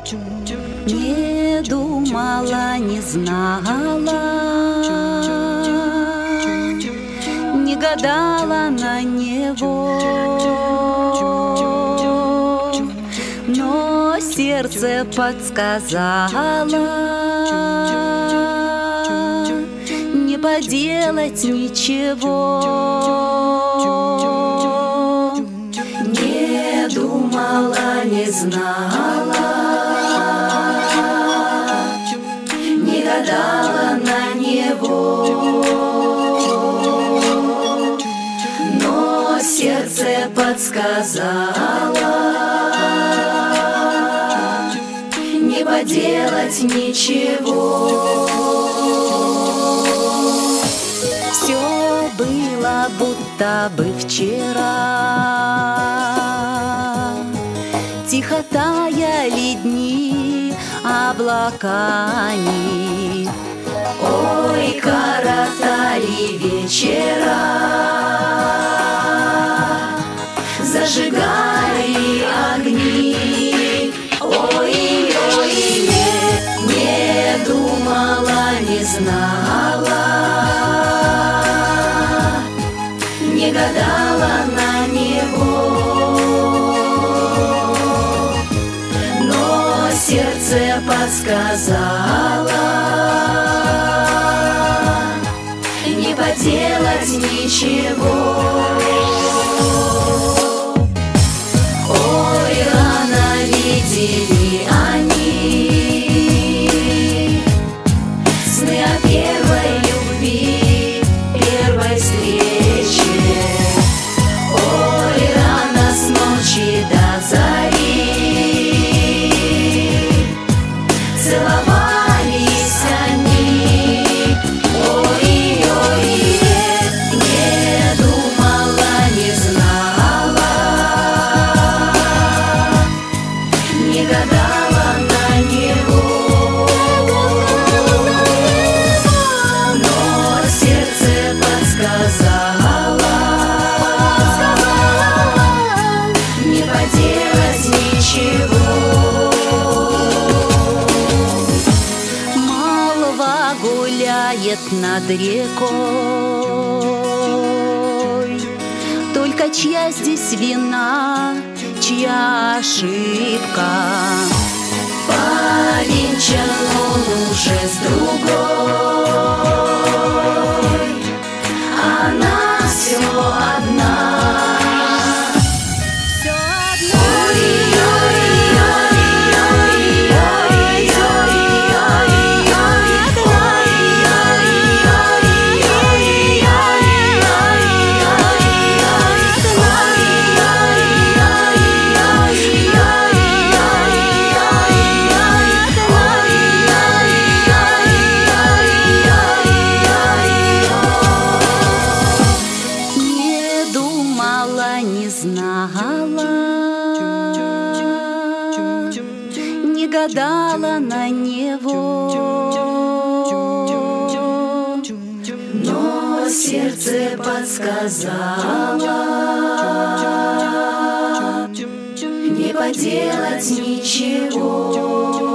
Не думала, не знала, не гадала на него, но сердце подсказало, не поделать ничего. Не думала, не знала, не гадала на него, но сердце подсказало, не поделать ничего. Все было будто бы вчера, тихо таяли дни облаками, ой, коротали вечера, зажигали огни. Ой, ой, не думала, не знала, не гадала на него, но сердце подсказало, не поделать ничего. Ой, рано видели они сны о первой любви, первой встрече. Ой, рано с ночи до зари целовались они. Ой, ой, не думала, не знала, не гадала на него, но сердце подсказало, не поделать ничего. Молва гуляет над рекой, только чья здесь вина, чья ошибка? Повенчан он уже с другой, она все одна. Не знала, не гадала на него, но сердце подсказало, не поделать ничего.